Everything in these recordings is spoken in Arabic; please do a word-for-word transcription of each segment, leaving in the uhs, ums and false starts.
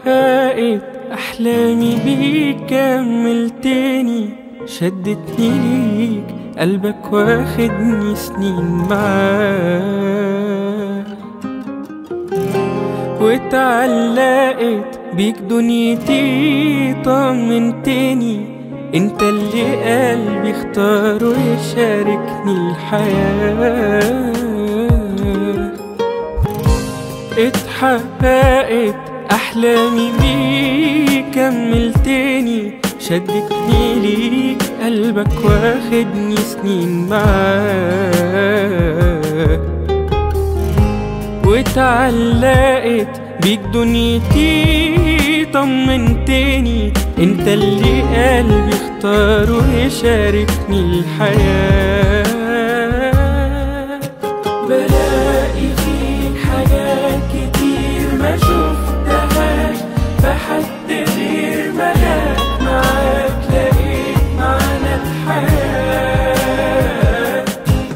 اتحققت أحلامي بيك كملتني، شدتني ليك قلبك واخدني سنين معاك، واتعلقت بيك دنيتي طمنتني، انت اللي قلبي اختاره يشاركني الحياة. اتحققت أحلامي بيك كملتني، شدتني ليك قلبك واخدني سنين معاك، واتعلقت بيك دنيتي طمنتني، انت اللي قلبي اختاره يشاركني الحياة. بلاقي فيك حاجات كتير ما شفتهاش في حد غير ملاك، معاك لقيت معنى الحياة.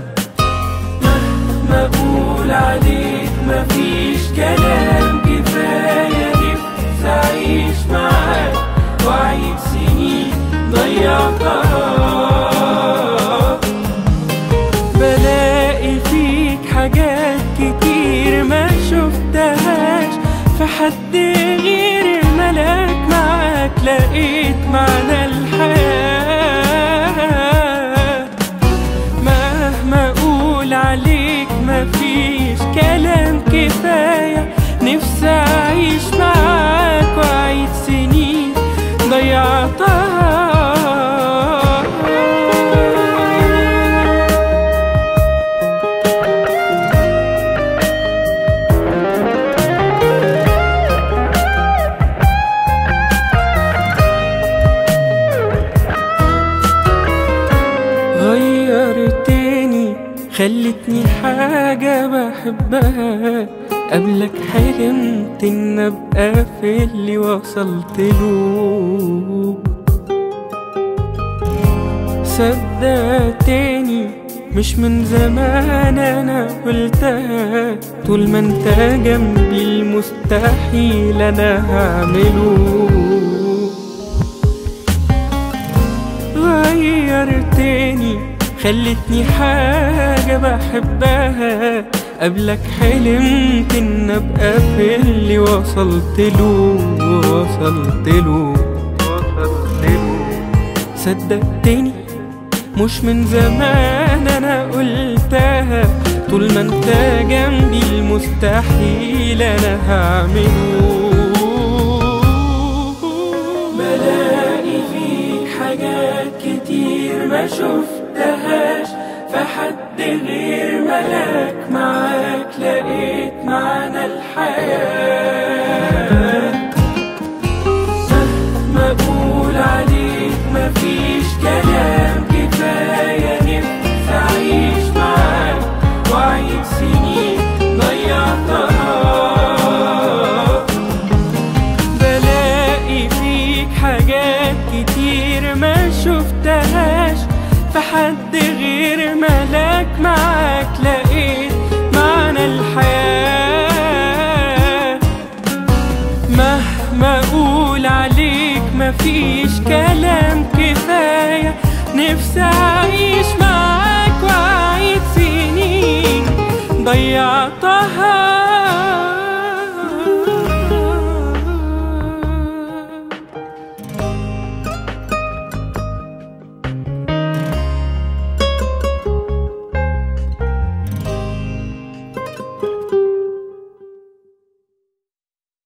مهما اقول عليك مفيش كلام كفاية، نفسي اعيش معاك وأعيد سنين ضيعتها. بلاقي فيك حاجات كتير ما شفتهاش في حد غير الملاك، معاك لقيت معنى الحياة. مهما أقول عليك مفيش كلام كفاية، نفسي أعيش معاك وأعيد سنين ضيعتها. غيرتني خلتني حاجة بحبها، قبلك حلمت ان ابقى في اللي وصلت له. صدقتني مش من زمان انا قلتها، طول ما انت جنبي المستحيل انا هعمله. غيرتني خلتني حاجة بحبها، قبلك حلمت ان ابقى في اللي وصلت له وصلت له وصلت له. صدقتني مش من زمان انا قلتها، طول ما انت جنبي المستحيل انا هعمله. بلاقي فيك حاجات كتير ما شفتهاش في حد غير ملاك، معاك لقيت معنى الحياة. مهما أقول عليك مفيش كلام كفاية، نفسي أعيش معاك وأعيد سنين ضيعتها. بلاقي فيك حاجات كتير ما شفتهاش في حد غير ملاك، معاك لقيت معنى الحياة. مهما أقول عليك مفيش كلام كفاية، نفسي أعيش معاك وأعيد سنين ضيعتها.